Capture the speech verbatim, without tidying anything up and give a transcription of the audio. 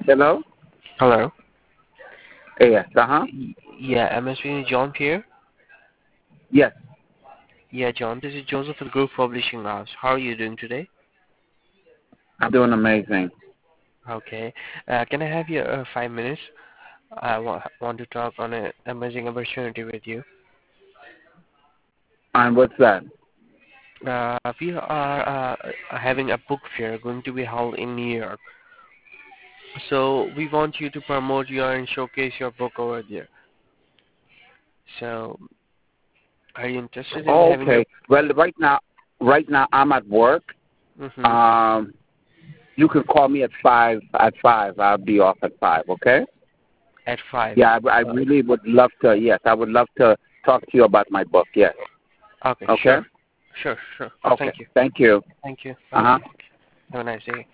Hello? Hello. Yes, uh-huh. Y- Yeah, am I speaking to John Pierre? Yes, Yeah, John, this is Joseph with Group Publishing House. How are you doing today? I'm doing amazing. Okay. Uh, can I have your uh, five minutes? I wa- want to talk on an amazing opportunity with you. And what's that? Uh, we are uh, having a book fair going to be held in New York. So we want you to promote your and showcase your book over there. So are you interested in Oh, having your... okay. Well, right now, right now I'm at work. Mm-hmm. Um, you can call me at five. At five, I'll be off at five. Okay? At five. Yeah, I, I Uh, really would love to. Yes, I would love to talk to you about my book. Yes. okay, Okay. sure. Sure, sure. Okay. Thank you. Thank you. Thank you. Uh huh. Bye-bye. Have a nice day.